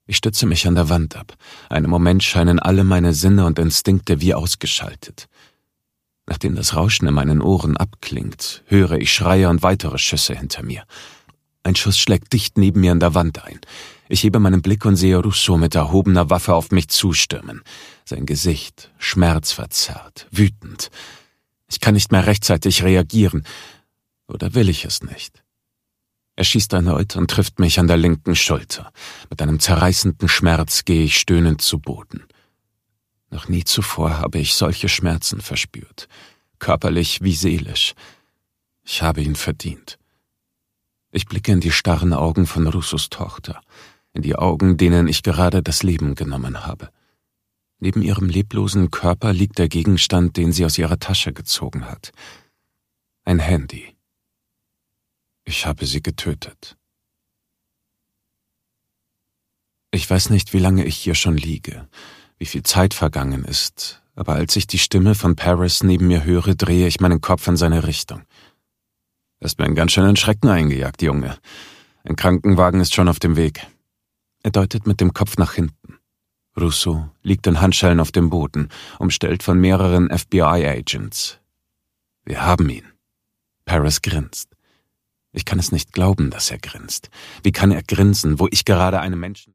Ich stütze mich an der Wand ab. Einen Moment scheinen alle meine Sinne und Instinkte wie ausgeschaltet. Nachdem das Rauschen in meinen Ohren abklingt, höre ich Schreie und weitere Schüsse hinter mir. Ein Schuss schlägt dicht neben mir an der Wand ein. Ich hebe meinen Blick und sehe Rousseau mit erhobener Waffe auf mich zustürmen. Sein Gesicht schmerzverzerrt, wütend. Ich kann nicht mehr rechtzeitig reagieren. Oder will ich es nicht? Er schießt erneut und trifft mich an der linken Schulter. Mit einem zerreißenden Schmerz gehe ich stöhnend zu Boden. Noch nie zuvor habe ich solche Schmerzen verspürt. Körperlich wie seelisch. Ich habe ihn verdient. Ich blicke in die starren Augen von Rousseaus Tochter. In die Augen, denen ich gerade das Leben genommen habe. Neben ihrem leblosen Körper liegt der Gegenstand, den sie aus ihrer Tasche gezogen hat. Ein Handy. Ich habe sie getötet. Ich weiß nicht, wie lange ich hier schon liege, wie viel Zeit vergangen ist, aber als ich die Stimme von Paris neben mir höre, drehe ich meinen Kopf in seine Richtung. Du hast mir einen ganz schönen Schrecken eingejagt, Junge. Ein Krankenwagen ist schon auf dem Weg. Er deutet mit dem Kopf nach hinten. Rousseau liegt in Handschellen auf dem Boden, umstellt von mehreren FBI-Agents. Wir haben ihn. Paris grinst. Ich kann es nicht glauben, dass er grinst. Wie kann er grinsen, wo ich gerade einem Menschen...